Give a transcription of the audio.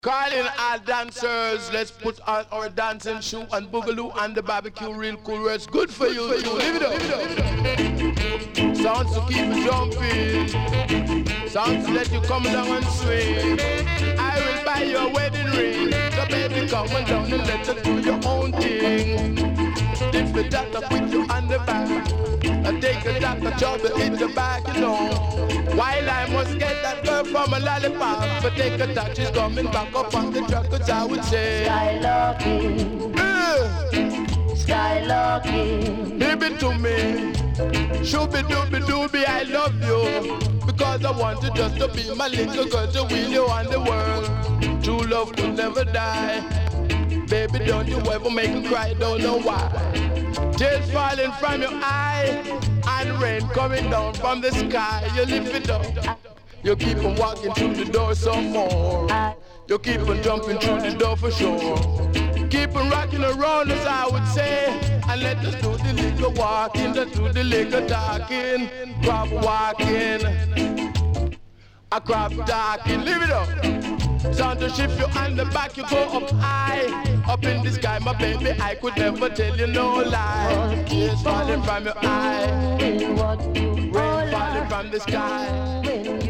Calling our dancers, let's put on our dancing shoe and boogaloo and the barbecue real cool where it's good for you. Live it up. Sounds to keep you jumping. Sounds to let you come down and swing. I will buy you a wedding ring. So baby come on down and let you do your own thing. If the doctor put you on the back, I take a doctor job to hit the back, you know. While I must get that girl from a lollipop, but take a touch, she's coming back up on the truck, cause I would say Skylarking, Skylarking, give it to me. Shooby dooby dooby, I love you. Because I want you just to be my little girl, to wheel you on the world. True love will never die. Baby, don't you ever make me cry, don't know why. Tears falling from your eye, and rain coming down from the sky. You lift it up, you keep on walking through the door some more. You keep on jumping through the door for sure. Keep on rocking around as I would say, and let us do the little walking, let's do the little talking. Crop walking, a crop talking, live it up. Sound to shift you on the back, you go up high. Up in the sky, my baby, I could never tell you no lie. Tears falling from your eye, rain falling from the sky.